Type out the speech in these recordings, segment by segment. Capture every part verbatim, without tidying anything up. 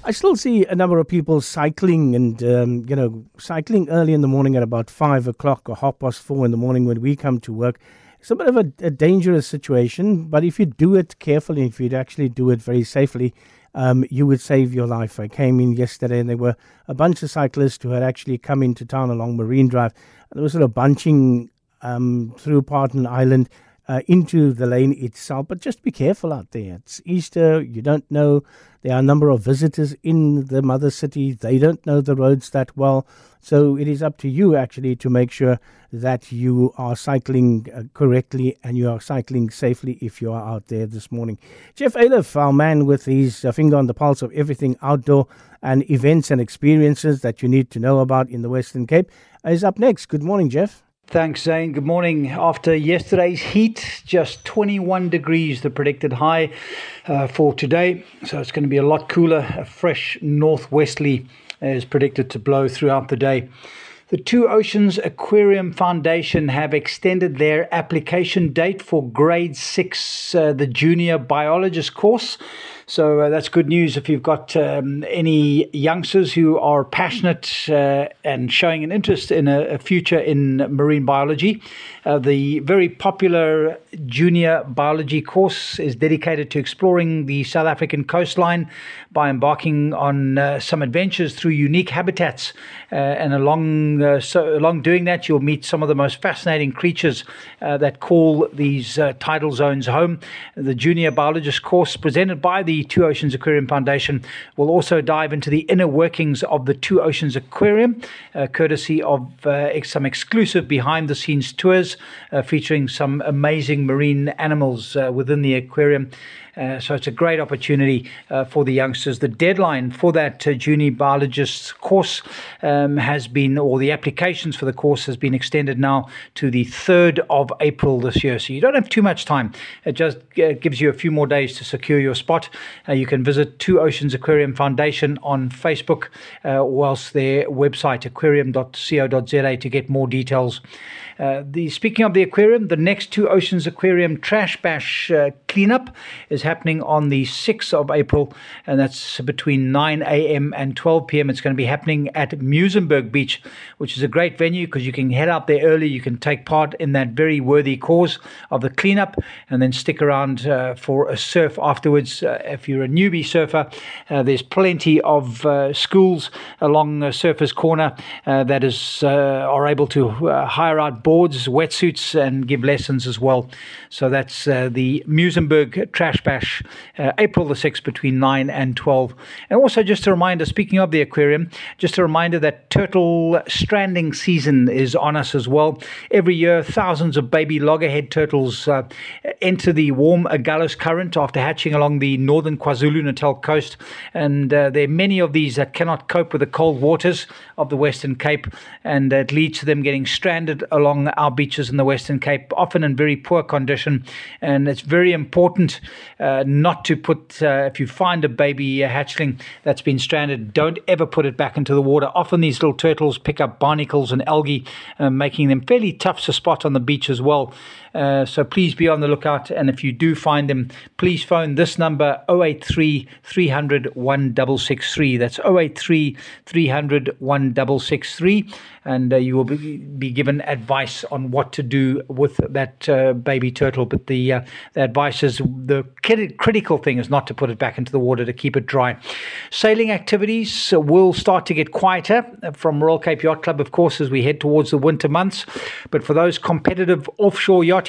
I still see a number of people cycling and, um, you know, cycling early in the morning at about five o'clock or half past four in the morning when we come to work. It's a bit of a, a dangerous situation, but if you do it carefully, if you actually do it very safely, um, you would save your life. I came in yesterday and there were a bunch of cyclists who had actually come into town along Marine Drive. And they were sort of bunching um, through Parton Island uh, into the lane itself. But just be careful out there. It's Easter. You don't know. There are a number of visitors in the mother city. They don't know the roads that well. So it is up to you actually to make sure that you are cycling uh, correctly and you are cycling safely if you are out there this morning. Jeff Aliff, our man with his uh, finger on the pulse of everything outdoor and events and experiences that you need to know about in the Western Cape, is up next. Good morning, Jeff. Thanks, Zane. Good morning. After yesterday's heat, just twenty-one degrees, the predicted high uh, for today. So it's going to be a lot cooler. A fresh northwesterly is predicted to blow throughout the day. The Two Oceans Aquarium Foundation have extended their application date for grade six, uh, the junior biologist course. So uh, that's good news if you've got um, any youngsters who are passionate uh, and showing an interest in a, a future in marine biology. Uh, the very popular junior biology course is dedicated to exploring the South African coastline by embarking on uh, some adventures through unique habitats. Uh, and along uh, so along doing that, you'll meet some of the most fascinating creatures uh, that call these uh, tidal zones home. The junior biologist course presented by the Two Oceans Aquarium Foundation will also dive into the inner workings of the Two Oceans Aquarium, uh, courtesy of uh, some exclusive behind-the-scenes tours uh, featuring some amazing marine animals uh, within the aquarium. Uh, so it's a great opportunity uh, for the youngsters. The deadline for that uh, junior biologist course um, has been, or the applications for the course has been extended now to the third of April this year. So you don't have too much time. It just uh, gives you a few more days to secure your spot. Uh, you can visit Two Oceans Aquarium Foundation on Facebook, uh, whilst their website aquarium dot co dot za to get more details. Uh, the speaking of the aquarium, the next Two Oceans Aquarium Trash Bash uh, cleanup is happening on the sixth of April, and that's between nine a.m. and twelve p.m. It's going to be happening at Muizenberg Beach, which is a great venue because you can head out there early. You can take part in that very worthy cause of the cleanup and then stick around uh, for a surf afterwards. Uh, if you're a newbie surfer, uh, there's plenty of uh, schools along uh, Surfers Corner uh, that is uh, are able to uh, hire out boards, wetsuits, and give lessons as well. So that's uh, the Muizenberg Trash Bash, uh, April the sixth between nine and twelve. And also just a reminder, speaking of the aquarium, just a reminder that turtle stranding season is on us as well. Every year, thousands of baby loggerhead turtles uh, enter the warm Agulhas Current after hatching along the northern KwaZulu-Natal coast. And uh, there are many of these that cannot cope with the cold waters of the Western Cape, and it leads to them getting stranded along our beaches in the Western Cape, often in very poor condition. And it's very important uh, not to put, uh, if you find a baby uh, hatchling that's been stranded, don't ever put it back into the water. Often these little turtles pick up barnacles and algae, uh, making them fairly tough to spot on the beach as well. Uh, so please be on the lookout, and if you do find them, please phone this number oh eight three, three hundred, one six six three. That's oh eight three, three hundred, one six six three, and uh, you will be, be given advice on what to do with that uh, baby turtle. But the, uh, the advice is, the critical thing is not to put it back into the water, to keep it dry. Sailing activities will start to get quieter from Royal Cape Yacht Club, of course, as we head towards the winter months. But for those competitive offshore yachties,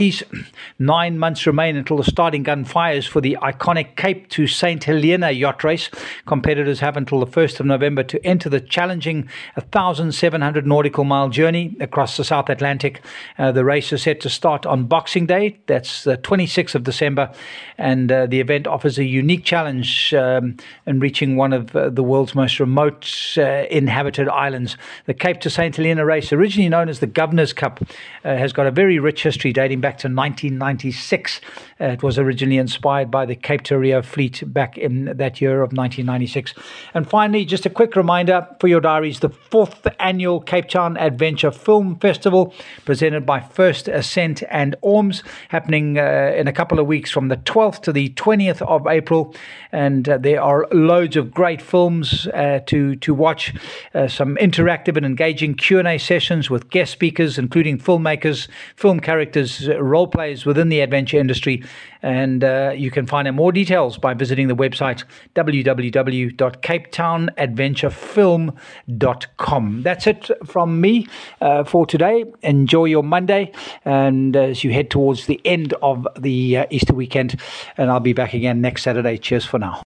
nine months remain until the starting gun fires for the iconic Cape to Saint Helena yacht race. Competitors have until the first of November to enter the challenging one thousand seven hundred nautical mile journey across the South Atlantic. Uh, the race is set to start on Boxing Day. That's the twenty-sixth of December. And uh, the event offers a unique challenge um, in reaching one of uh, the world's most remote uh, inhabited islands. The Cape to Saint Helena race, originally known as the Governor's Cup, uh, has got a very rich history dating back to nineteen ninety-six. Uh, it was originally inspired by the Cape to Rio fleet back in that year of nineteen ninety-six. And finally, just a quick reminder for your diaries, the fourth annual Cape Town Adventure Film Festival, presented by First Ascent and Orms, happening uh, in a couple of weeks from the twelfth to the the twentieth of April, and uh, there are loads of great films uh, to to watch. Uh, some interactive and engaging Q and A sessions with guest speakers, including filmmakers, film characters, uh, role players within the adventure industry. And uh, you can find out more details by visiting the website w w w dot cape town adventure film dot com. That's it from me uh, for today. Enjoy your Monday, and as you head towards the end of the uh, Easter weekend, and I'll be back again next Saturday. Cheers for now.